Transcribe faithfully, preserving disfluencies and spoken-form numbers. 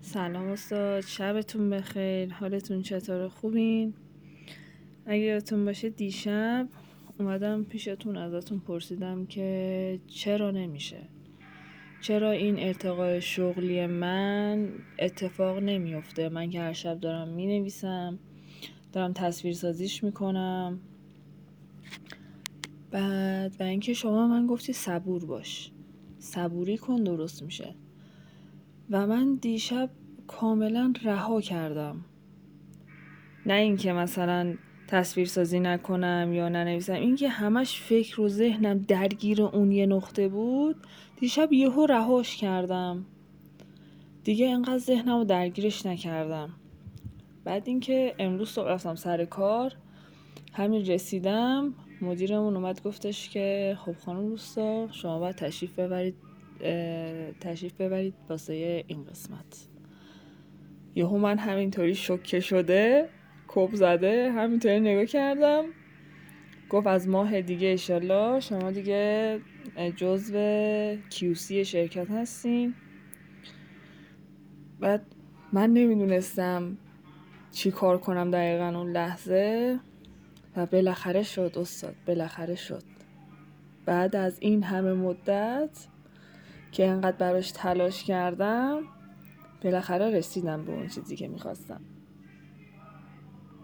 سلام استاد، شبتون بخیر. حالتون چطوره؟ خوبین؟ اگه یادتون باشه دیشب اومدم پیشتون ازتون پرسیدم که چرا نمیشه، چرا این ارتقای شغلی من اتفاق نمیفته. من که هر شب دارم مینویسم، دارم تصویر سازیش میکنم. بعد و اینکه شما من گفتی صبور باش، صبوری کن درست میشه. و من دیشب کاملا رها کردم. نه اینکه مثلا تصویر سازی نکنم یا ننویسم، اینکه همش فکر و ذهنم درگیر اون یه نقطه بود. دیشب یهو رهاش کردم، دیگه انقدر ذهنمو درگیرش نکردم. بعد اینکه امروز صبح رفتم سر کار، همین رسیدم مدیرمون اومد گفتش که خب خانم روستا شما باید تشریف ببرید تشریف ببرید واسه این قسمت. یهو من همینطوری شوکه شده، کپ زده، همینطوری نگاه کردم. گفت از ماه دیگه انشالله شما دیگه جزو کیوسی شرکت هستین. بعد من نمیدونستم چی کار کنم دقیقا اون لحظه و بالاخره شد استاد، بالاخره شد. بعد از این همه مدت که انقدر براش تلاش کردم بالاخره رسیدم به اون چیزی که میخواستم.